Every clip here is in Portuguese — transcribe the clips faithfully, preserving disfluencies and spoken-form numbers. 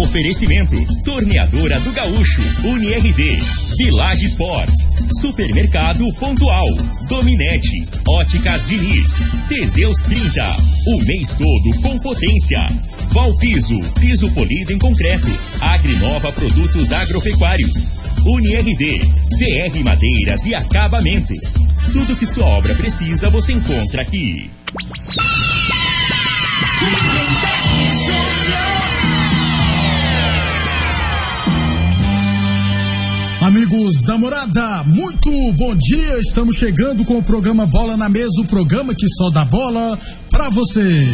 Oferecimento: Torneadora do Gaúcho, Uni R D, Village Sports, Supermercado Pontual, Dominete, Óticas Diniz, Teseus trinta, o mês todo com potência. Valpiso, piso polido em concreto, Agrinova Produtos Agropecuários, Uni R D, V R Madeiras e Acabamentos. Tudo que sua obra precisa você encontra aqui. Amigos da Morada, muito bom dia. Estamos chegando com o programa Bola na Mesa, o programa que só dá bola pra você.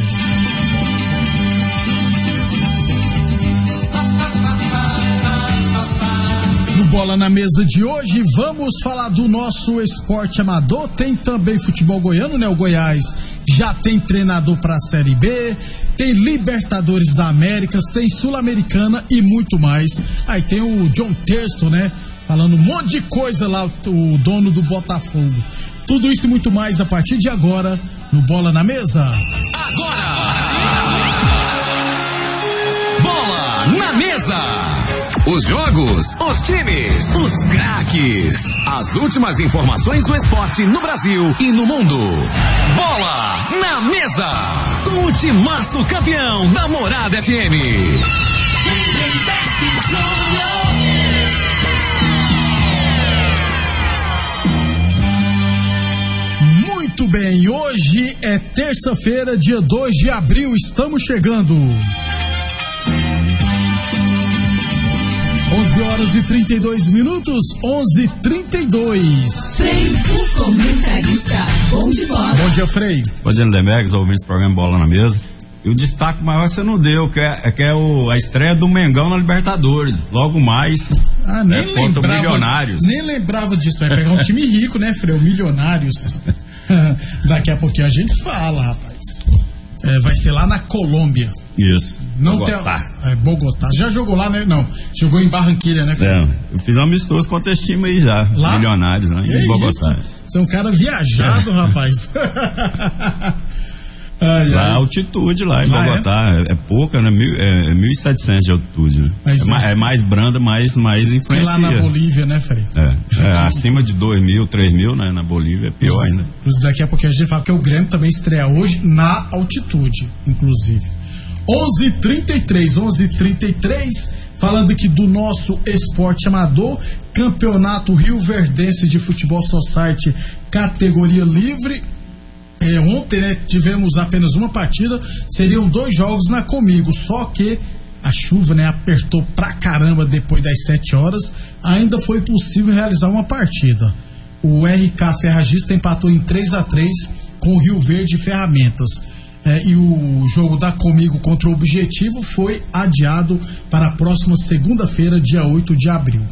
No Bola na Mesa de hoje, vamos falar do nosso esporte amador. Tem também futebol goiano, né? O Goiás já tem treinador para a Série B, tem Libertadores da América, tem Sul-Americana e muito mais. Aí tem o John Texto, né? Falando um monte de coisa lá, o dono do Botafogo. Tudo isso e muito mais a partir de agora no Bola na Mesa. Agora! Bola na Mesa! Os jogos, os times, os craques. As últimas informações do esporte no Brasil e no mundo. Bola na Mesa! Com o timaço campeão da Morada F M. Muito bem, hoje é terça-feira, dia dois de abril, estamos chegando. onze horas e trinta e dois minutos, onze e trinta e dois. Frei, o comentarista, bom de bola. Bom dia, Frei. Bom dia, Lindemex, ouvintes do programa Bola na Mesa. E o destaque maior você não deu, que é, que é o, a estreia do Mengão na Libertadores. Logo mais, ah, nem é, contra o Milionários. Nem lembrava disso, vai pegar um time rico, né, Frei? O Milionários. Daqui a pouquinho a gente fala, rapaz. É, vai ser lá na Colômbia. Isso. Não Bogotá. Tem, é, Bogotá. Já jogou lá, né? Não. Jogou em Barranquilla, né, Frei? É, eu fiz um amistoso contra esse time aí já. Lá? Milionários, né? Que em Bogotá. Isso? Você é um cara viajado, é. rapaz. Ai, lá ai. a altitude lá em lá Bogotá é? é pouca, né? Mil, é mil e setecentos de altitude, né? É, é. Mais, é mais branda, mas mais influencia. lá na Bolívia, né, Frei? É, é acima de dois mil, três mil, né? Na Bolívia é pior Os, ainda. Daqui a pouquinho a gente fala que o Grêmio também estreia hoje na altitude, inclusive. onze e trinta e três, onze e trinta e três, falando aqui do nosso esporte amador, Campeonato Rio Verdense de Futebol Society, categoria livre. É, ontem, né, tivemos apenas uma partida, seriam dois jogos na Comigo, só que a chuva, né, apertou pra caramba depois das sete horas, ainda foi possível realizar uma partida. O R K Ferragista empatou em três a três com o Rio Verde Ferramentas. É, e o jogo da Comigo contra o Objetivo foi adiado para a próxima segunda-feira, dia oito de abril.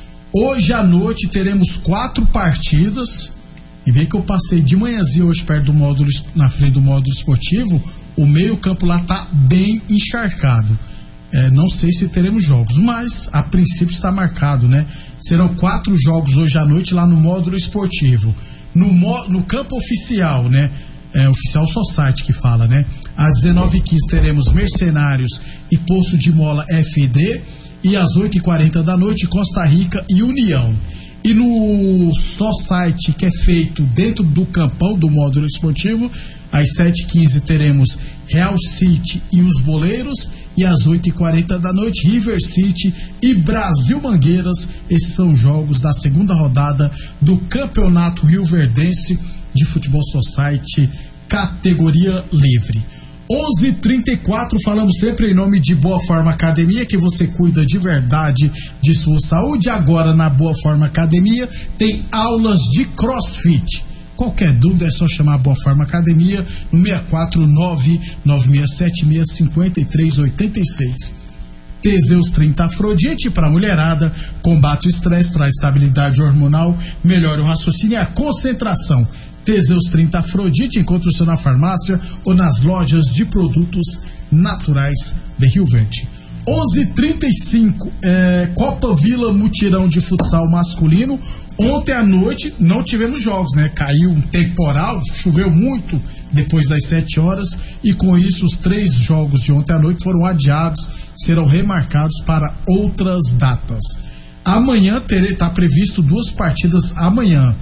Hoje à noite teremos quatro partidas. E vê que eu passei de manhãzinha hoje perto do módulo, na frente do módulo esportivo, o meio campo lá tá bem encharcado. É, não sei se teremos jogos, mas a princípio está marcado, né? Serão quatro jogos hoje à noite lá no módulo esportivo. No, no campo oficial, né? É, oficial Society que fala, né? Às dezenove e quinze teremos Mercenários e Poço de Mola F D. E às oito e quarenta da noite, Costa Rica e União. E no Society, que é feito dentro do campão do módulo esportivo, às sete e quinze teremos Real City e os Boleiros, e às oito e quarenta da noite River City e Brasil Mangueiras. Esses são jogos da segunda rodada do Campeonato Rio Verdense de Futebol Society, categoria livre. onze e trinta e quatro, falamos sempre em nome de Boa Forma Academia, que você cuida de verdade de sua saúde. Agora na Boa Forma Academia tem aulas de CrossFit. Qualquer dúvida é só chamar a Boa Forma Academia no seis quatro nove, nove seis sete seis, cinco três oito seis. Teseus trinta Afrodite para mulherada, combate o estresse, traz estabilidade hormonal, melhora o raciocínio e a concentração. Teseus trinta Afrodite, encontre o seu na farmácia ou nas lojas de produtos naturais de Rio Verde. onze e trinta e cinco, é, Copa Vila Mutirão de futsal masculino. Ontem à noite não tivemos jogos, né? Caiu um temporal, choveu muito depois das sete horas e com isso os três jogos de ontem à noite foram adiados, serão remarcados para outras datas. Amanhã está previsto duas partidas amanhã.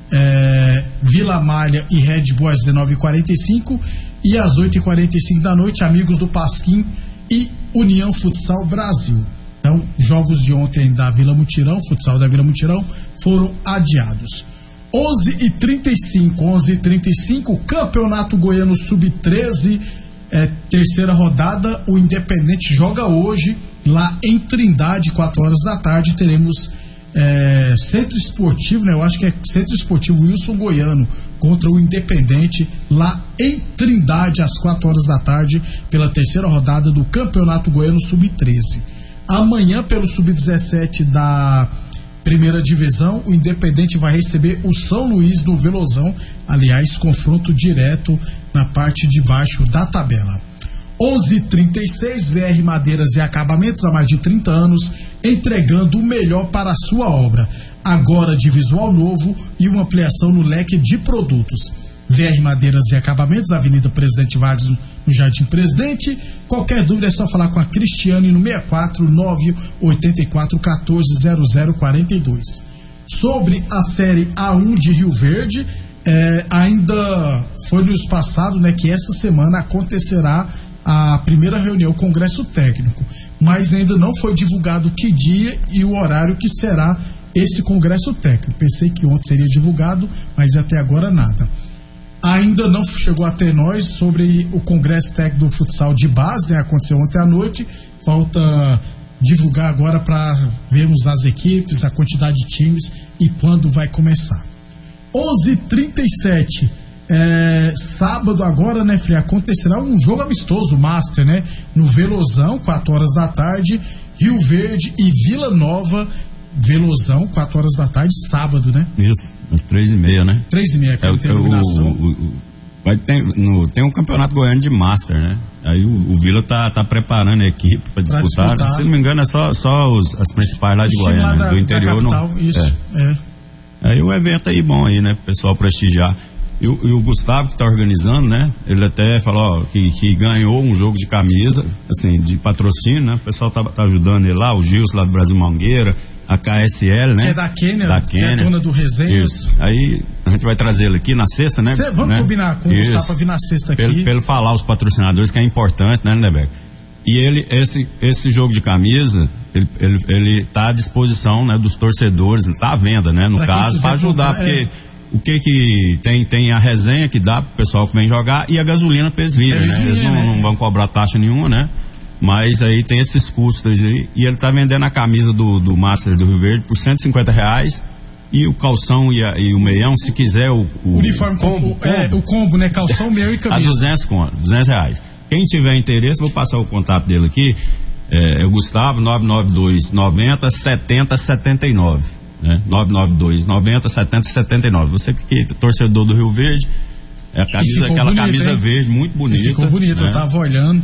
É, Vila Malha e Red Bull às dezenove e quarenta e cinco e às oito e quarenta e cinco da noite, Amigos do Pasquim e União Futsal Brasil. Então, jogos de ontem da Vila Mutirão, futsal da Vila Mutirão, foram adiados. onze e trinta e cinco, onze e trinta e cinco, Campeonato Goiano sub treze, é, terceira rodada. O Independente joga hoje lá em Trindade, quatro horas da tarde. Teremos é, Centro Esportivo, né? Eu acho que é Centro Esportivo Wilson Goiano contra o Independente lá em Trindade às quatro horas da tarde pela terceira rodada do Campeonato Goiano sub treze. Amanhã, pelo sub dezessete da primeira divisão, o Independente vai receber o São Luís no Velozão. Aliás, confronto direto na parte de baixo da tabela. onze e trinta e seis, V R Madeiras e Acabamentos, há mais de trinta anos, entregando o melhor para a sua obra. Agora de visual novo e uma ampliação no leque de produtos. V R Madeiras e Acabamentos, Avenida Presidente Vargas, no Jardim Presidente. Qualquer dúvida é só falar com a Cristiane no seis quatro nove oito quatro um quatro zero zero quatro dois. Sobre a Série A um de Rio Verde, é, ainda foi nos passado, né, que essa semana acontecerá a primeira reunião, o Congresso Técnico, mas ainda não foi divulgado que dia e o horário que será esse Congresso Técnico. Pensei que ontem seria divulgado, mas até agora nada. Ainda não chegou até nós sobre o Congresso Técnico do Futsal de Base, né? Aconteceu ontem à noite. Falta divulgar agora para vermos as equipes, a quantidade de times e quando vai começar. onze e trinta e sete, é, sábado agora, né, Frei? Acontecerá um jogo amistoso, Master, né? No Velozão, quatro horas da tarde, Rio Verde e Vila Nova. Velozão, quatro horas da tarde, sábado, né? Isso, às três e meia, né? Três e meia, que é, tem a iluminação. O, o, o, vai ter, no, tem um campeonato goiano de Master, né? Aí o, o Vila tá, tá preparando a equipe para disputar. disputar. Se não me engano, é só, só os, as principais lá de Goiânia, né? Da, do interior. Da capital, não, isso, é. é. Aí o evento aí bom aí, né? Pro pessoal prestigiar. E o, e o Gustavo que tá organizando, né? Ele até falou, ó, que, que ganhou um jogo de camisa, assim, de patrocínio, né? O pessoal tá, tá ajudando ele lá, o Gilson lá do Brasil Mangueira, a K S L, né? Que é da Quênia, da que é dona do Resenha. Isso. Aí a gente vai trazer ele aqui na sexta, né? Cê, vamos né? combinar com o Gustavo pra vir na sexta aqui. Pra ele falar os patrocinadores, que é importante, né, Nebeco? E ele, esse, esse jogo de camisa, ele, ele, ele tá à disposição, né, dos torcedores, ele tá à venda, né, no pra caso, para ajudar, comprar, porque é. o que que tem, tem a resenha que dá pro pessoal que vem jogar e a gasolina pra eles virem, né? Eles não, né? não vão cobrar taxa nenhuma, né? Mas aí tem esses custos aí, e ele tá vendendo a camisa do, do Master do Rio Verde por cento e cinquenta reais, e o calção e, a, e o meião, se quiser o, o uniforme combo, combo, é, o combo, né, calção, meião e camisa. A duzentos conto, duzentos reais. Quem tiver interesse, vou passar o contato dele aqui, é, é o Gustavo, nove nove dois noventa setenta setenta e nove, né, nove nove dois noventa setenta setenta e nove. Você que é torcedor do Rio Verde, é a camisa, aquela bonita, camisa hein? Verde, muito bonita. E ficou bonita, né? Eu tava olhando.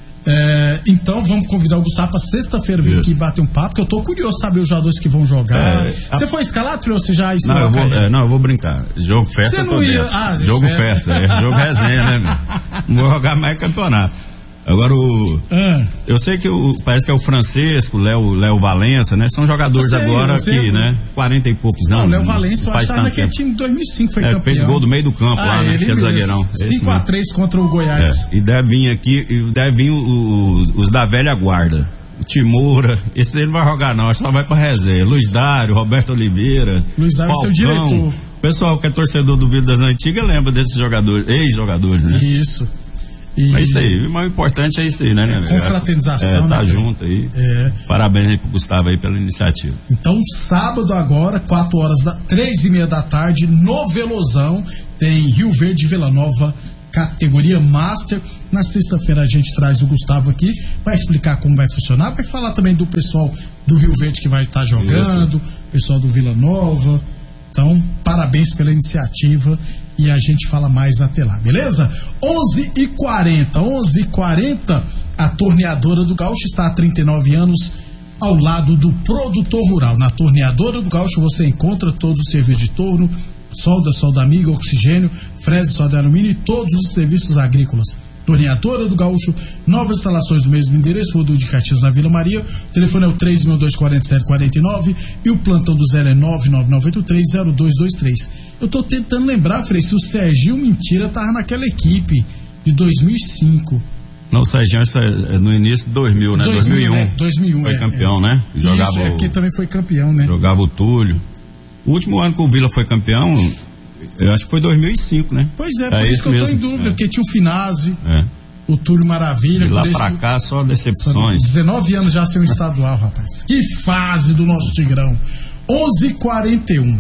É, então vamos convidar o Gustavo pra sexta-feira vir aqui bater um papo, que eu tô curioso saber os jogadores que vão jogar. É, você a... foi escalado, ou você já não, eu vou, é, não, eu vou brincar. Jogo festa, eu tô ia... dentro. Ah, jogo festa, festa é, jogo resenha, né? Não vou jogar mais campeonato. Agora o. Ah. Eu sei que o, parece que é o Francisco, Léo, Léo Valença, né? São jogadores sei, agora que, né? quarenta e poucos anos. Não, Léo Valença, eu acho que tá naquele time de dois mil e cinco, foi é, campeão. Fez gol do meio do campo ah, lá, né? Que é zagueirão. cinco a três contra o Goiás. É, e deve vir aqui, e deve vir o, o, os da velha guarda. O Timura, esse ele não vai jogar não, só vai pra resenha. Luiz Dário, Roberto Oliveira. Luiz Dário, seu diretor. O pessoal que é torcedor do Vila das Antigas lembra desses jogadores, ex-jogadores, né? Isso. E... É isso aí, o mais importante é isso aí, né? É, confraternização, é, tá né? junto aí. É. Parabéns aí pro Gustavo aí pela iniciativa. Então, sábado agora, quatro horas da, três e meia da tarde, no Velozão, tem Rio Verde e Vila Nova, categoria Master. Na sexta-feira a gente traz o Gustavo aqui para explicar como vai funcionar, vai falar também do pessoal do Rio Verde que vai estar tá jogando, isso. Pessoal do Vila Nova. Então, parabéns pela iniciativa e a gente fala mais até lá, beleza? onze e quarenta, onze e quarenta, A Torneadora do Gaúcho está há trinta e nove anos ao lado do produtor rural. Na Torneadora do Gaúcho você encontra todos os serviços de torno, solda, solda amiga, oxigênio, fresa, solda de alumínio e todos os serviços agrícolas. Torneadora do Gaúcho, novas instalações do mesmo endereço, Rodul de Caxias, na Vila Maria. O telefone é o três mil dois quatro sete quatro nove e o plantão do zero é nove nove nove oito três zero dois dois três. Eu tô tentando lembrar, Frei, se o Serginho Mentira tava naquela equipe de dois mil e cinco. Não, o Serginho é no início de dois mil, né? dois mil e um. Né? dois mil e um foi é, campeão, é. né? Jogava Isso, é porque também foi campeão, né? Jogava o Túlio. O último ano que o Vila foi campeão, eu acho que foi dois mil e cinco, né? Pois é, por é isso que eu mesmo. tô em dúvida, é. porque tinha o Finazzi, é. o Túlio Maravilha. E lá esse... pra cá, só decepções. dezenove anos já sem um estadual, rapaz. Que fase do nosso Tigrão. onze e quarenta e um.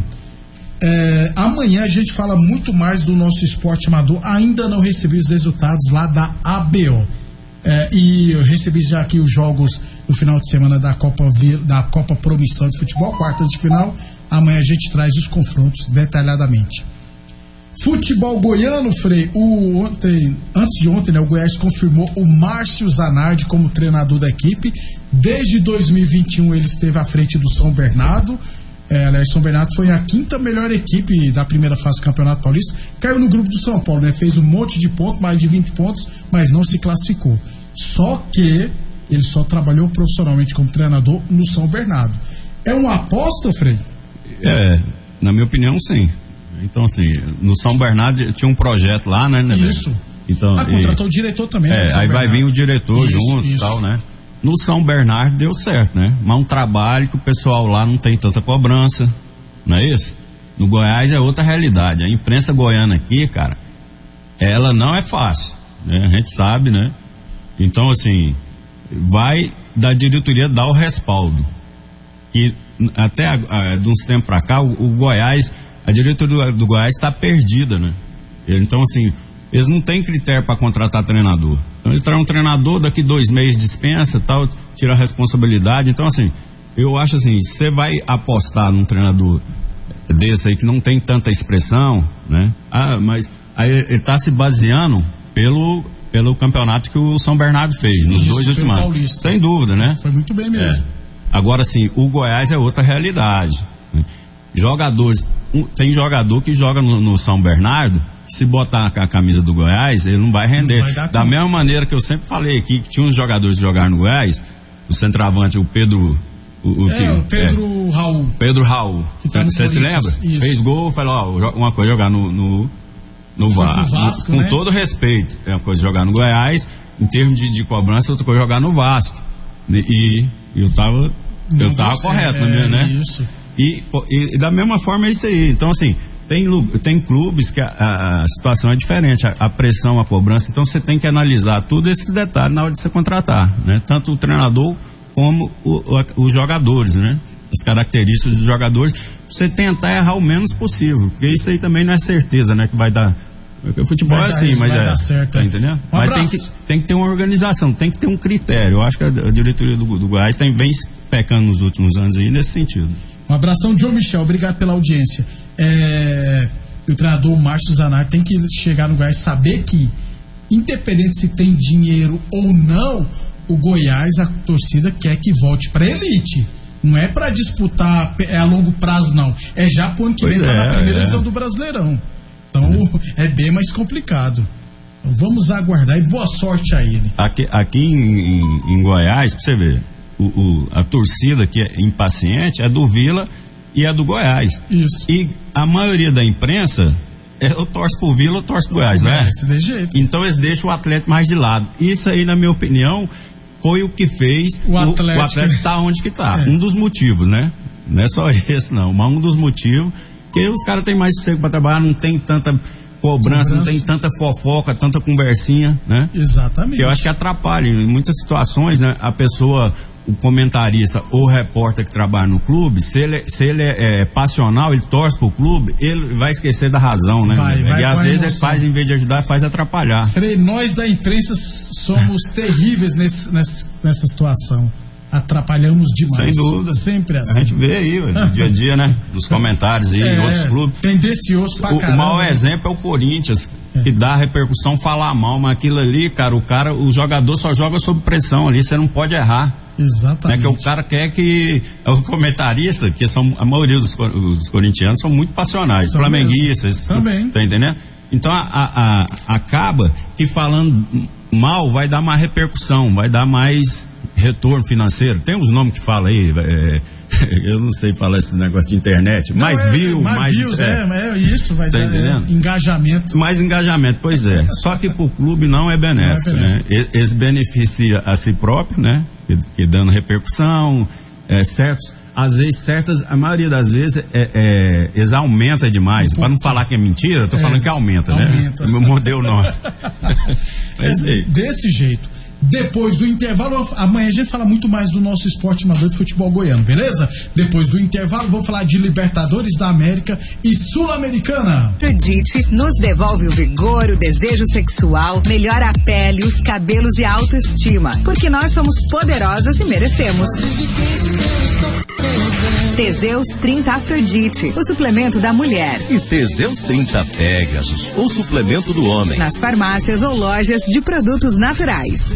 É, amanhã a gente fala muito mais do nosso esporte amador. Ainda não recebi os resultados lá da A B O. É, e eu recebi já aqui os jogos no final de semana da Copa, da Copa Promissão de Futebol, quartas de final. Amanhã a gente traz os confrontos detalhadamente. Futebol goiano, Frei, o, ontem, antes de ontem, né, o Goiás confirmou o Márcio Zanardi como treinador da equipe. Desde dois mil e vinte e um ele esteve à frente do São Bernardo. É, aliás, São Bernardo foi a quinta melhor equipe da primeira fase do Campeonato Paulista. Caiu no grupo do São Paulo, né? Fez um monte de pontos, mais de vinte pontos, mas não se classificou. Só que ele só trabalhou profissionalmente como treinador no São Bernardo. É uma aposta, Frei? É, na minha opinião, sim. Então, assim, no São Bernardo tinha um projeto lá, né? né isso. Então, ah, contratou e, o diretor também, né? É, aí vai vir o diretor isso, junto e tal, né? No São Bernardo deu certo, né? Mas um trabalho que o pessoal lá não tem tanta cobrança, não é isso? No Goiás é outra realidade. A imprensa goiana aqui, cara, ela não é fácil, né? A gente sabe, né? Então, assim, vai da diretoria dar o respaldo. E até a, a, de uns tempos pra cá, o, o Goiás, a diretoria do, do Goiás está perdida, né? Então, assim, eles não têm critério para contratar treinador. Então eles trazem um treinador, daqui dois meses dispensa, tal, tira a responsabilidade. Então, assim, eu acho assim, você vai apostar num treinador desse aí que não tem tanta expressão, né? Ah, mas aí ele tá se baseando pelo, pelo campeonato que o São Bernardo fez, nos Isso, dois últimos anos. Sem dúvida, né? Foi muito bem mesmo. É. Agora, assim, o Goiás é outra realidade, né? Jogadores, um, tem jogador que joga no, no São Bernardo, se botar a camisa do Goiás, ele não vai render. Não vai da conta. Mesma maneira que eu sempre falei aqui, que tinha uns jogadores que jogaram no Goiás, o centroavante, o Pedro... O, o, é, que, o Pedro é, Raul. Pedro Raul. Você se lembra? Isso. Fez gol, falou, ó, uma coisa jogar no, no, no, Va- Vasco, no Com né? todo respeito. É uma coisa jogar no Goiás, em termos de, de cobrança, outra coisa jogar no Vasco. E, e eu tava, não eu tava correto, é, né? né? Isso. E, e, e da mesma forma é isso aí. Então, assim, tem, tem clubes que a, a, a situação é diferente, a, a pressão, a cobrança, então você tem que analisar tudo esses detalhes na hora de você contratar, né? Tanto o treinador como o, o, os jogadores, né? As características dos jogadores, você tentar errar o menos possível, porque isso aí também não é certeza, né? Que vai dar, o futebol vai é assim, isso, mas vai é, dar certo, tá entendendo? Um mas tem que, tem que ter uma organização, tem que ter um critério. Eu acho que a, a diretoria do, do Goiás tem, vem pecando nos últimos anos aí nesse sentido. Um abração, João Michel, obrigado pela audiência. É, o treinador Márcio Zanardi tem que chegar no Goiás, saber que, independente se tem dinheiro ou não, o Goiás, a torcida quer que volte pra elite. Não é pra disputar é a longo prazo, não. É já pro ano que vem, tá na primeira é. edição do Brasileirão. Então é. é bem mais complicado. Então, vamos aguardar e boa sorte a ele. Aqui, aqui em, em, em Goiás, pra você ver, o, o, a torcida que é impaciente é do Vila e é do Goiás. Isso. E a maioria da imprensa, eu torço pro Vila, eu torço pro Goiás, não é? É, desse jeito. Então eles deixam o atleta mais de lado. Isso aí, na minha opinião, foi o que fez o Atlético, o Atlético tá onde que tá. É. Um dos motivos, né? Não é só esse, não. Mas um dos motivos que os caras têm mais sossego pra trabalhar, não tem tanta cobrança, cobrança, não tem tanta fofoca, tanta conversinha, né? Exatamente. Que eu acho que atrapalha. Em muitas situações, né? A pessoa, o comentarista ou o repórter que trabalha no clube, se ele, se ele é, é passional, ele torce pro clube, ele vai esquecer da razão, né? Vai, vai e às vezes ele faz, em vez de ajudar, faz atrapalhar. Frei, nós da imprensa somos terríveis nesse, nessa, nessa situação. Atrapalhamos demais. Sem dúvida. Sempre assim. A gente vê aí, no dia a dia, né? Dos comentários aí, é, em outros clubes. Tendencioso pra o, caramba. O maior exemplo é o Corinthians. É. Que dá repercussão, falar mal, mas aquilo ali, cara, o cara, o jogador só joga sob pressão ali, você não pode errar. Exatamente. É que o cara quer que o comentarista, que são a maioria dos, dos corintianos são muito passionais, são flamenguistas, também. Tá entendendo? Então a, a, a, acaba que falando mal vai dar mais repercussão, vai dar mais retorno financeiro. Tem uns nomes que fala aí, é, eu não sei falar esse negócio de internet, mais é, view, mais, mais views, é, é, é isso, vai tá dar entendendo? É, engajamento. Mais engajamento, pois é. Só que pro clube não é benéfico, não é benéfico. Né? Eles beneficiam a si próprio, né? Que, que dando repercussão, é, certos, às vezes certas, a maioria das vezes é, é, eles aumentam demais. Um para não falar que é mentira, eu tô é, falando que aumenta, aumenta. Né? Mudei o nome. Mas, é, desse jeito. Depois do intervalo, amanhã a gente fala muito mais do nosso esporte amador de futebol goiano, beleza? Depois do intervalo, vou falar de Libertadores da América e Sul-Americana. Afrodite nos devolve o vigor, o desejo sexual, melhora a pele, os cabelos e a autoestima. Porque nós somos poderosas e merecemos. Teseus trinta Afrodite, o suplemento da mulher. E Teseus trinta Pegasus, o suplemento do homem. Nas farmácias ou lojas de produtos naturais.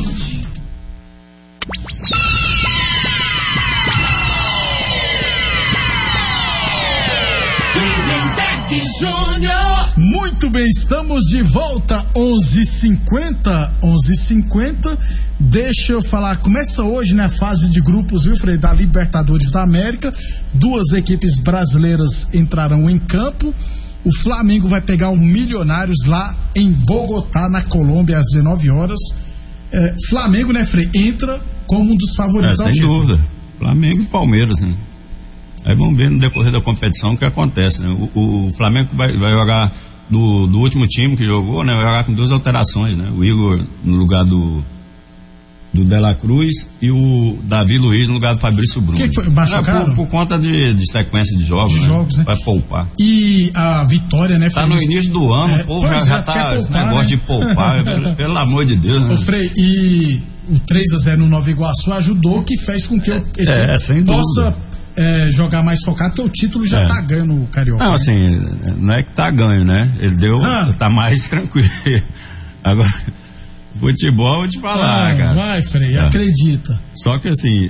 Muito bem, estamos de volta, onze e cinquenta, onze e cinquenta. Deixa eu falar, começa hoje, né, a fase de grupos, viu, Frei, da Libertadores da América. Duas equipes brasileiras entrarão em campo. O Flamengo vai pegar o Milionários lá em Bogotá, na Colômbia, às dezenove horas. É, Flamengo, né, Frei, entra como um dos favoritos. É, sem dúvida. Flamengo e Palmeiras, né? Aí vamos ver no decorrer da competição o que acontece, né? O, o Flamengo vai, vai jogar do, do último time que jogou, né? Vai jogar com duas alterações, né? O Igor no lugar do do De La Cruz e o Davi Luiz no lugar do Fabrício Bruno. Que que foi? Machucaram? É, por, por conta de, de sequência de jogos, de né? jogos, né? Vai poupar. E a vitória, né? Tá no início do ano, é, o povo já, já tá esse negócio, né, de poupar, pelo, pelo amor de Deus. Né? Ô Frei, e o três a zero no Nova Iguaçu ajudou, que fez com que eu é, sem possa é, jogar mais focado, porque o título já é. tá ganho no Carioca. Não, assim, não é que tá ganho, né? Ele deu, ah. tá mais tranquilo. Agora, futebol, eu vou te falar, ah, cara. Vai, Frei, é. acredita. Só que assim,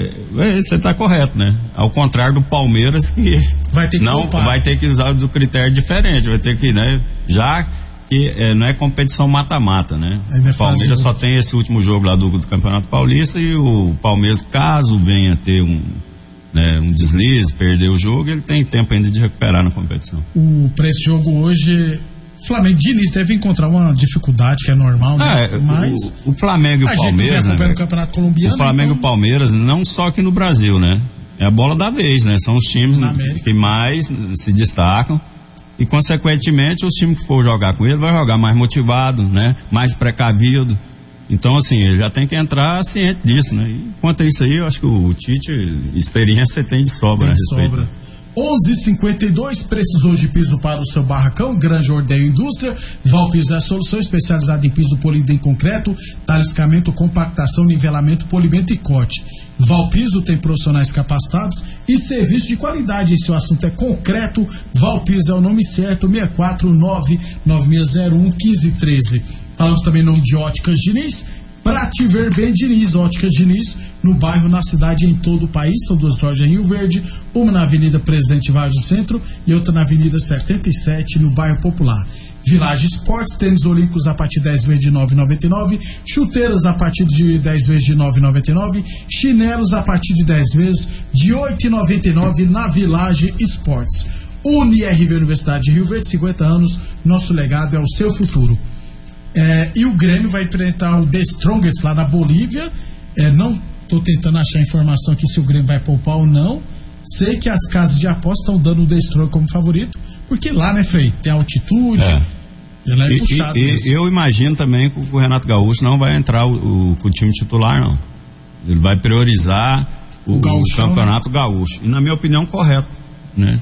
é, você tá correto, né? Ao contrário do Palmeiras, que vai ter que não poupar. Vai ter que usar o critério diferente, vai ter que, né? Já que é, não é competição mata-mata, né? O Palmeiras só tem esse último jogo lá do, do Campeonato Paulista, e o Palmeiras, caso venha ter um, né, um deslize, perder o jogo, ele tem tempo ainda de recuperar na competição. O, pra esse jogo hoje, Flamengo de início deve encontrar uma dificuldade que é normal, né? Ah, é, Mas o, o Flamengo e o Palmeiras, né, no Campeonato Colombiano, o Flamengo então... e o Palmeiras, não só aqui no Brasil, né? É a bola da vez, né? São os times que mais se destacam, e consequentemente os times que for jogar com ele vai jogar mais motivado, né? Mais precavido. Então, assim, ele já tem que entrar ciente disso, né? E quanto a isso aí, eu acho que o Tite, experiência tem de sobra, tem né? De sobra. onze e cinquenta e dois, precisou de piso para o seu barracão? Grande Ordeio Indústria. Valpiso é a solução especializada em piso polido em concreto, taliscamento, compactação, nivelamento, polimento e corte. Valpiso tem profissionais capacitados e serviço de qualidade. Se o assunto é concreto, Valpiso é o nome certo. seis quatro nove, nove seis zero um, um cinco um três. Falamos também em nome de Óticas Diniz. Pra te ver bem, Diniz, Óticas Diniz, no bairro, na cidade e em todo o país. São duas lojas em Rio Verde, uma na Avenida Presidente Vargas do Centro e outra na Avenida setenta e sete, no bairro Popular. Village Esportes, tênis olímpicos a partir de dez vezes de nove reais e noventa e nove centavos, chuteiras a partir de dez vezes de nove reais e noventa e nove centavos, chinelos a partir de dez vezes de oito reais e noventa e nove centavos na Village Esportes. U N I R V Universidade de Rio Verde, cinquenta anos, nosso legado é o seu futuro. É, e o Grêmio vai enfrentar o The Strongest lá na Bolívia. É, não estou tentando achar informação aqui se o Grêmio vai poupar ou não. Sei que as casas de aposta estão dando o The Strongest como favorito, porque lá, né, Frei, tem altitude, é. ela é e, puxada. E, e, eu imagino também que o Renato Gaúcho não vai entrar o, o, o time titular, não. Ele vai priorizar o, o, o Campeonato Gaúcho. E na minha opinião, correto, né?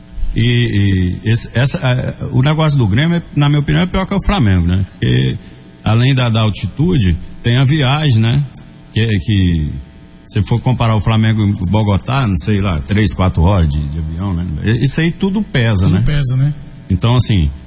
E, e esse, essa, a, o negócio do Grêmio, na minha opinião, é pior que o Flamengo, né? Porque além da, da altitude, tem a viagem, né? Que, que se for comparar o Flamengo e o Bogotá, não sei lá, três, quatro horas de, de avião, né? Isso aí tudo pesa, tudo né? pesa, né? Então, assim,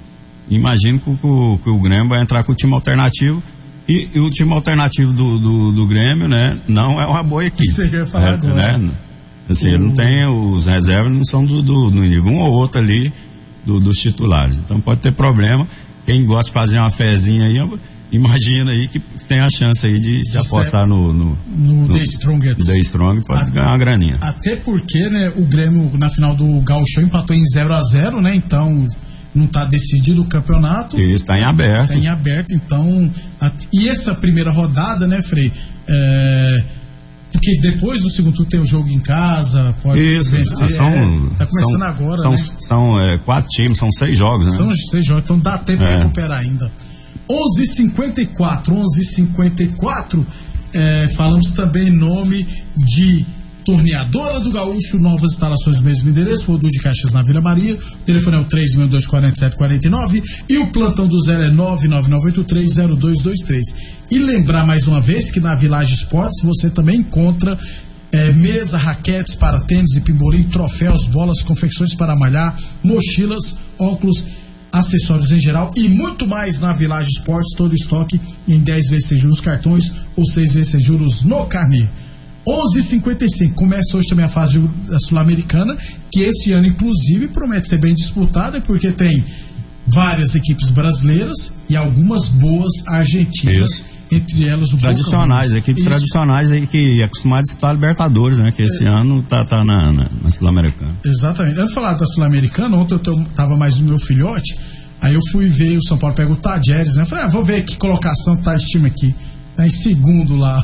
imagino que, que, que o Grêmio vai entrar com o time alternativo. E, e o time alternativo do, do, do Grêmio, né, não é uma boa equipe. Isso que eu ia falar é, agora. Né? Assim, ele não tem, os reservas não são do, do, do nível, um ou outro ali do, dos titulares. Então pode ter problema. Quem gosta de fazer uma fezinha aí, imagina aí que tem a chance aí de se apostar no, no, no, no The Strongest. The Strong, pode a, ganhar uma graninha. Até porque, né, o Grêmio na final do Gauchão empatou em zero a zero, né? Então não está decidido o campeonato. Isso, está em aberto. Está em aberto, então. A, e essa primeira rodada, né, Frei? É, porque depois do segundo turno tem o jogo em casa, pode Isso, vencer. São, é, tá começando são, agora, são, né? São é, quatro times, são seis jogos, né? São seis jogos, então dá tempo é. de recuperar ainda. onze e cinquenta e quatro, onze e cinquenta e quatro, é, falamos também em nome de Torneadora do Gaúcho, novas instalações no mesmo endereço, Rodul de Caxias na Vila Maria, o telefone é o três mil duzentos e quarenta e sete quarenta e nove e o plantão do zero é nove nove nove oito três zero dois dois três. E lembrar mais uma vez que na Village Esportes você também encontra é, mesa, raquetes para tênis e pimbolim, troféus, bolas, confecções para malhar, mochilas, óculos, acessórios em geral e muito mais na Village Esportes, todo estoque em dez vezes sem juros cartões ou seis vezes sem juros no carnê. onze e cinquenta e cinco, começa hoje também a fase da Sul-Americana, que esse ano inclusive promete ser bem disputada porque tem várias equipes brasileiras e algumas boas argentinas. Isso. Entre elas o tradicionais, Boca equipes Isso. tradicionais aí que é acostumado a disputar a Libertadores, né? Que esse é. ano tá, tá na, na, na Sul-Americana. Exatamente. Eu ia falar da Sul-Americana, ontem eu tô, tava mais no meu filhote, aí eu fui ver o São Paulo pega o Tajeres, né? Eu falei, ah, vou ver que colocação tá esse time aqui. Tá em segundo lá.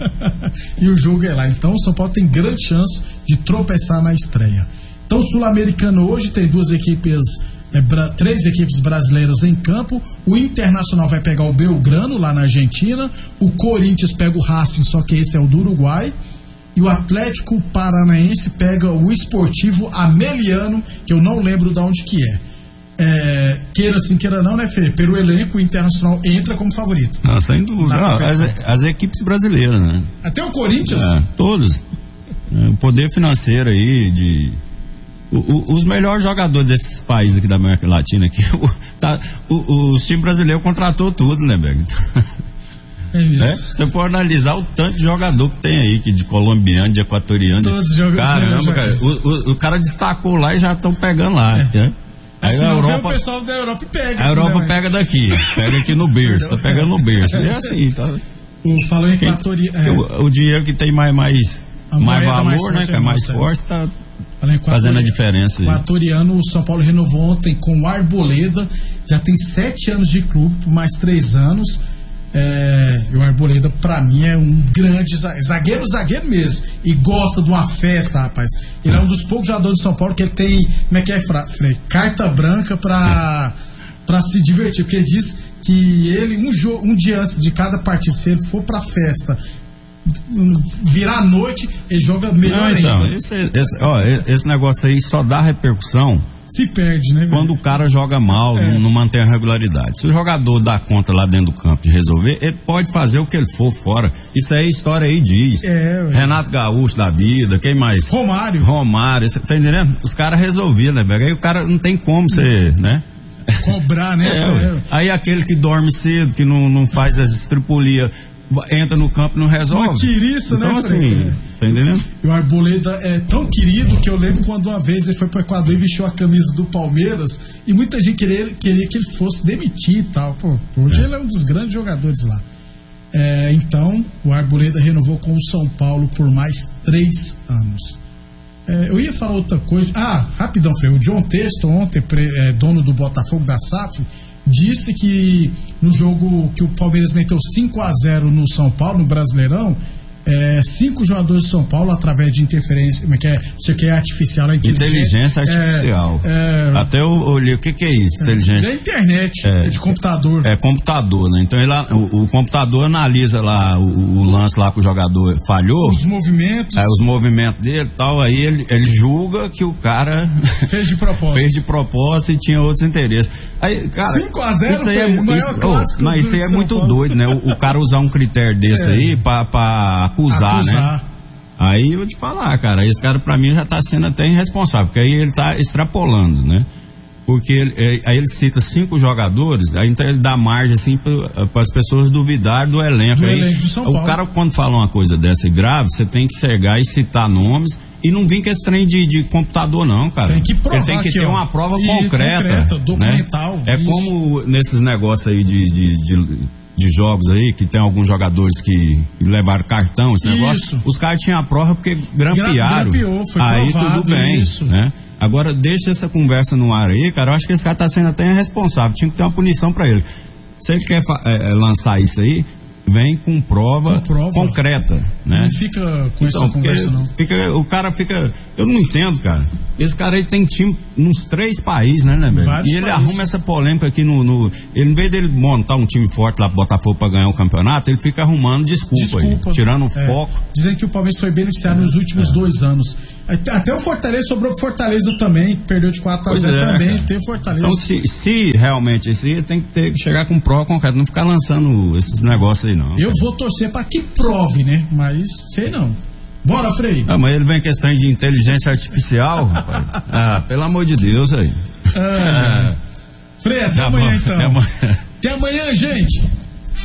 E o jogo é lá. Então o São Paulo tem grande chance de tropeçar na estreia. Então o Sul-Americano hoje tem duas equipes, é, bra, três equipes brasileiras em campo. O Internacional vai pegar o Belgrano lá na Argentina. O Corinthians pega o Racing, só que esse é o do Uruguai. E o Atlético Paranaense pega o Esportivo Ameliano, que eu não lembro de onde que é. É, queira sim, queira não, né, Fê? Pelo elenco, o Internacional entra como favorito. Não, sem dúvida. Não, as, as equipes brasileiras, né? Até o Corinthians? É, todos. É, o poder financeiro aí de... O, o, os melhores jogadores desses países aqui da América Latina aqui, o, tá, o, o time brasileiro contratou tudo, né, Berg? É isso. É? Você pode analisar o tanto de jogador que tem aí, que de colombiano, de equatoriano. Todos os jogadores. Caramba, cara, o, o, o cara destacou lá e já estão pegando lá. É. Né? Aí a Europa, o pessoal da Europa pega. A Europa né, pega daqui, pega aqui no berço, tá pegando no berço. E é assim, tá? O falou em equatoriano. É. O, o dinheiro que tem mais, mais, mais valor, mais forte, né? Que é mais é forte, tá fazendo a diferença. O equatoriano, o São Paulo renovou ontem com o Arboleda, já tem sete anos de clube, por mais três anos. É, e o Arboleda, pra mim, é um grande zagueiro, zagueiro mesmo. E gosta de uma festa, rapaz. Ele é um dos poucos jogadores de São Paulo que ele tem, como é que é, Frei? Carta branca pra, pra se divertir. Porque ele diz que ele, um, jo- um dia antes de cada partida, se ele for pra festa, virar a noite, ele joga melhor Não, então, ainda. Esse, esse, ó, esse negócio aí só dá repercussão se perde, né? Quando o cara joga mal, é. não, não mantém a regularidade. Se o jogador dá conta lá dentro do campo de resolver, ele pode fazer o que ele for fora. Isso aí, a história aí diz. É, Renato Gaúcho da vida, quem mais? Romário. Romário, você tá entendendo? Os caras resolviam, né, velho? Aí o cara não tem como você, né? Cobrar, né? É, aí aquele que dorme cedo, que não, não faz as estripulias, entra no campo e não resolve. Uma quiriça, então, né, assim, é. tá entendendo? E o Arboleda é tão querido que eu lembro quando uma vez ele foi pro Equador e vestiu a camisa do Palmeiras e muita gente queria, queria que ele fosse demitir e tal. Pô, hoje é. ele é um dos grandes jogadores lá. É, então, o Arboleda renovou com o São Paulo por mais três anos. É, eu ia falar outra coisa. Ah, rapidão, Frei. O John Testo, ontem, pre, é, dono do Botafogo da S A F, disse que no jogo que o Palmeiras meteu cinco a zero no São Paulo, no Brasileirão, é, cinco jogadores do São Paulo, através de interferência, que é, isso aqui é artificial, é inteligência, inteligência artificial. É, é, Até eu olhei, o que, que é isso? Inteligência? É internet, é, é de computador. É computador, né? Então ele, o, o computador analisa lá o, o lance lá que o jogador falhou. Os movimentos. É, os movimentos dele e tal, aí ele, ele julga que o cara fez de propósito. fez de propósito e tinha outros interesses. Aí, cara, cinco a zero isso aí é, maior isso, clássico oh, mas isso aí é muito Paulo. doido, né? O, o cara usar um critério desse é. aí pra, pra acusar, acusar, né? Aí eu vou te falar, cara, esse cara pra mim já tá sendo até irresponsável, porque aí ele tá extrapolando, né? Porque ele, é, aí ele cita cinco jogadores, aí então ele dá margem assim para as pessoas duvidar do elenco. Do aí, elenco do São Paulo. O cara, quando fala uma coisa dessa grave, você tem que cegar e citar nomes e não vir com esse trem de, de computador, não, cara. Tem que provar. Ele tem que aqui, ter ó, uma prova e concreta. concreta documental. Né? É isso. como nesses negócios aí de, de, de, de jogos aí, que tem alguns jogadores que levaram cartão, esse Isso. negócio. Os caras tinham a prova porque grampearam. Grampeou, foi aí provado, tudo bem, isso. né? Agora, deixa essa conversa no ar aí, cara. Eu acho que esse cara tá sendo até irresponsável. Tinha que ter uma punição pra ele. Se ele quer é, lançar isso aí, vem com prova, com prova concreta, né? Não fica com então, essa conversa, não. Fica, o cara fica... Eu não entendo, cara. Esse cara aí tem time nos três países, né, né, velho? E ele países. arruma essa polêmica aqui no, no... Ele, em vez dele montar um time forte lá pro Botafogo pra ganhar o campeonato, ele fica arrumando desculpa, Desculpa. aí. Tirando o é, foco. Dizendo que o Palmeiras foi beneficiado nos últimos é. dois anos. Até, até o Fortaleza, sobrou pro Fortaleza também, que perdeu de quatro a zero é, também, cara. Tem Fortaleza. Então, se, se realmente esse tem que ter, chegar com prova concreta, não ficar lançando esses negócios aí, não. Eu cara. vou torcer pra que prove, né? Mas, sei não. Bora, Frei. Ah, mas ele vem questão de inteligência artificial, rapaz. Ah, pelo amor de Deus aí. Ah, é. Frei, até, até amanhã, então. Até amanhã, até amanhã gente.